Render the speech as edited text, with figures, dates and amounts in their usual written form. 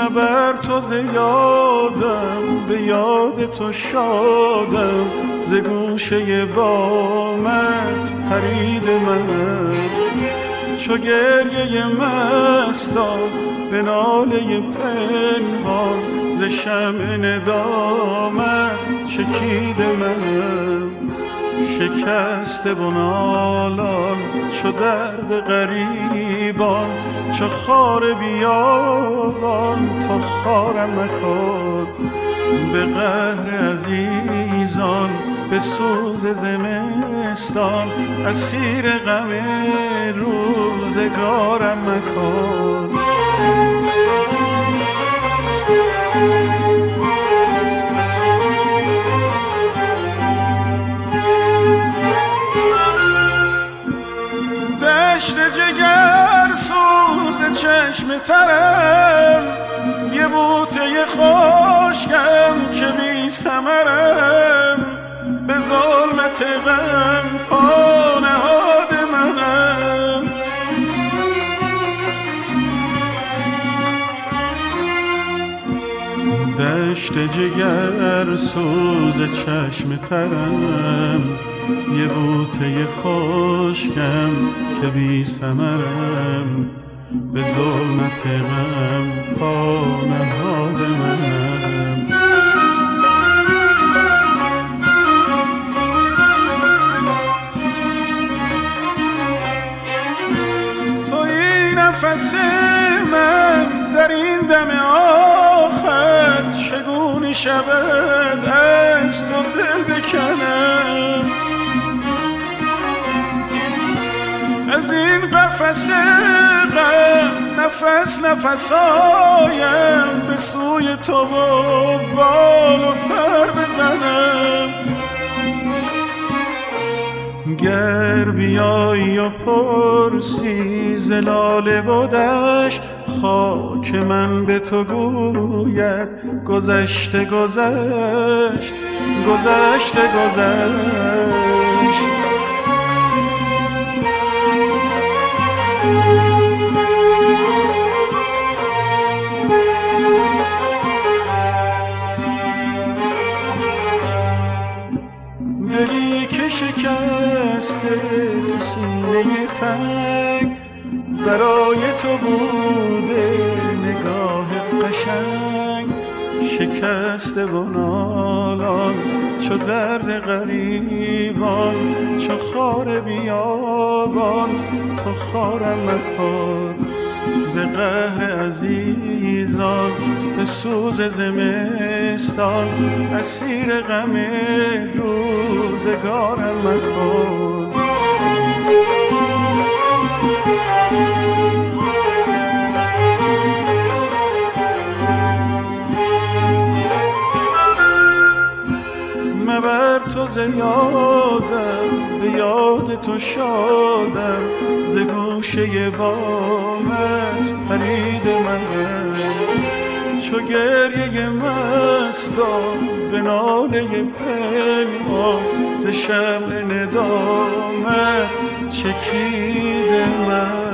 مبر تو ز یادم، به یاد تو شادم، ز گوشه بامت پرید منم. چو گریه مستان به ناله پنهان، ز شمع ندامت چکید منم. شکسته و نالان چو درد غریبان، چو خار بیابان تو خارم مکن. به قهر عزیزان به سوز زمستان، اسیر غم روزگارم مکن. دشت جگر سوز چشم ترم، یه بوته خشکم که بی ثمرم. به ظلمت غم پا نهاد منم. دشت جگر سوز چشم ترم، یه بوته خشکم که بی ثمرم. به ظلمت غم پا نهاد منم. تویی نفس من در این دم آخر، چگونه شود از تو دل بکنم. از این قفس غم نفس نفس آیم، به سوی تو و بال و پر بزنم. گر بیایی و پرسی ز لاله و دشت، خاک من به تو گوید گذشته گذشت، گذشته گذشت. دلی که شکسته تو سینه تنگ، برای تو بوده نگاه قشنگ. شکسته و نالان چو درد غریبان، چو خار بیابان تو خارم مکن. به قهر عزیزان به سوز زمستان، اسیر غم روزگارم مکن. مبر تو ز یادم، به یاد تو شادم، ز گوشه بامت پرید منم. چو گریه مستان به ناله پنهان، ز شمع ندامت چکید من.